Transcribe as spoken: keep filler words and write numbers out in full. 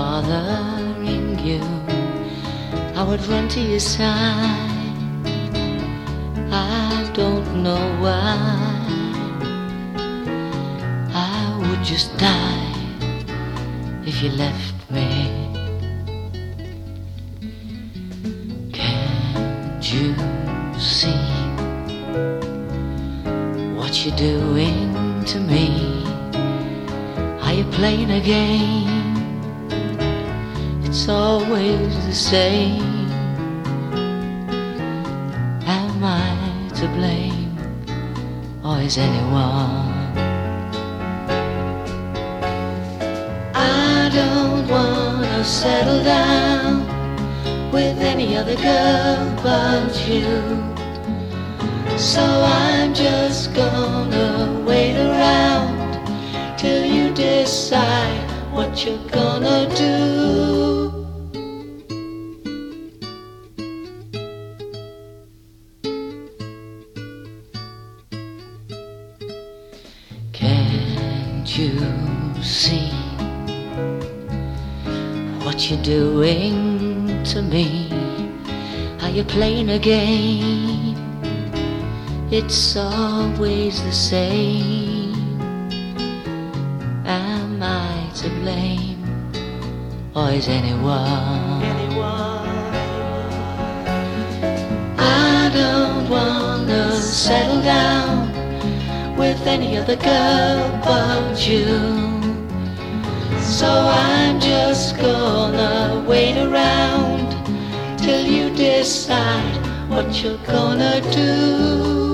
bothering you, I would run to your side. I don't know why. I would just die if you left me. Can't you see what you're doing to me? Are you playing a game? It's always the same. Am I to blame, or is anyone? I don't wanna settle down with any other girl but you, so I'm just gonna wait around till you decide what you're gonna do. Can't you see what you're doing to me? Are you playing a game? It's always the same. Am I to blame, or is anyone? I don't wanna settle down with any other girl but you, so I'm just gonna wait around till you decide what you're gonna do.